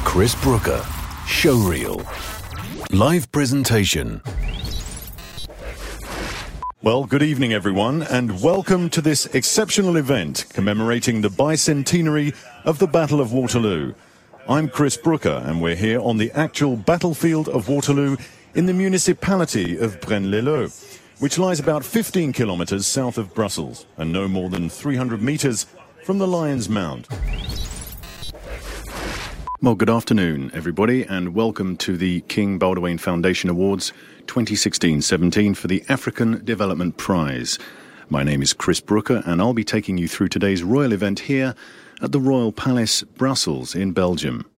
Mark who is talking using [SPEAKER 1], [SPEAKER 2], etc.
[SPEAKER 1] Chris Brooker, Showreel. Live presentation.
[SPEAKER 2] Well, good evening, everyone, and welcome to this exceptional event commemorating the bicentenary of the Battle of Waterloo. I'm Chris Brooker, and we're here on the actual battlefield of Waterloo in the municipality of Braine-l'Alleud, which lies about 15 kilometres south of Brussels and no more than 300 metres from the Lion's Mount. Well, good afternoon, everybody, and welcome to the King Baldwin Foundation Awards 2016-17 for the African Development Prize. My name is Chris Brooker, and I'll be taking you through today's royal event here at the Royal Palace, Brussels, in Belgium.